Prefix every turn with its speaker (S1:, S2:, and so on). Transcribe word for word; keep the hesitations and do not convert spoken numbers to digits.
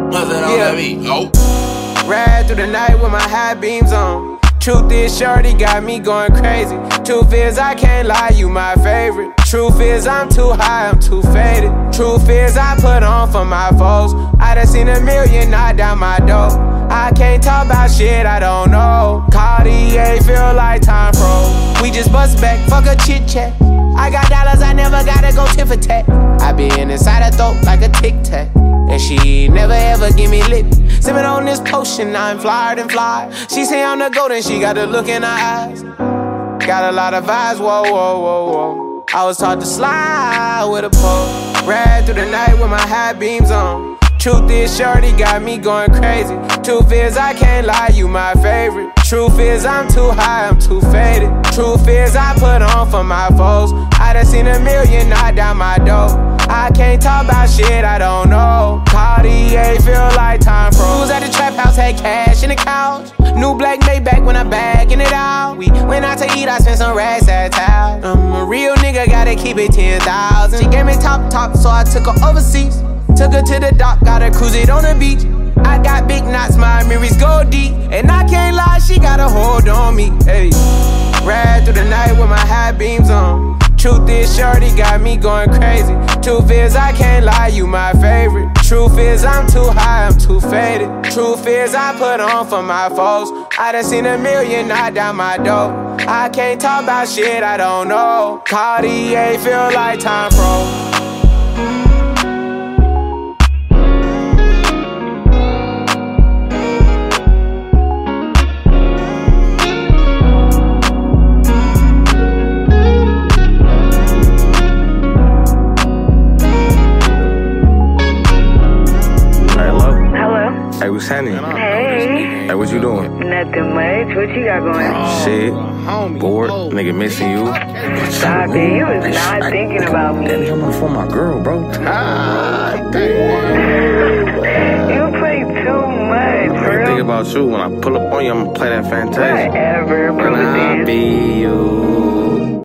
S1: What's it on
S2: Yeah.
S1: that beat? Oh.
S2: Ride through the night with my high beams on. Truth is, shorty got me going crazy. Truth is, I can't lie, you my favorite. Truth is, I'm too high, I'm too faded. Truth is, I put on for my foes. I done seen a million knock down my door. I can't talk about shit I don't know. Cartier feel like time froze. We just bust back, fuck a chit chat. I got dollars, I never gotta go tit for tat. I be inside her throat like a tic tac. And she never ever give me lip. Sippin' on this potion, I'm flyer than fly. She say I'm the goat and she got the look in her eyes. Got a lot of vibes, whoa, whoa, whoa, whoa. I was taught to slide with a pole. Ride through the night with my high beams on. Truth is, shorty got me going crazy. Truth is, I can't lie, you my favorite. Truth is, I'm too high, I'm too faded. Truth is, I put on for my foes. I done seen a million knock down my door. I can't talk about shit I don't know. Cartier feel like time froze. Was at the trap house, had cash in the couch. New black Maybach when I'm bagging it out. We went out to eat, I spent some racks at town. I'm a real nigga, gotta keep it ten thousand. She gave me top top, so I took her overseas. Took her to the dock, gotta cruise it on the beach. I got big knots, my mirrors go deep. And I can't lie, she got a hold on me. Hey, ride through the night with my high beams on. Truth is, shorty got me going crazy. Truth is, I can't lie, you my favorite. Truth is, I'm too high, I'm too faded. Truth is, I put on for my foes. I done seen a million knock down my door. I can't talk about shit I don't know. Cartier feel like time froze.
S3: Hey, what's happening?
S4: Hey.
S3: Hey, what you doing?
S4: Nothing much. What you got going?
S3: Shit. Bored. Nigga missing you.
S4: Stop it. You was not
S3: I,
S4: thinking about me.
S3: Damn, I'm on the phone with my girl, bro.
S1: Ah, damn.
S4: You play too much,
S3: I
S4: bro.
S3: think about you. When I pull up on you, I'm gonna play that Fantasia.
S4: Whatever, bro.
S3: Can I be you?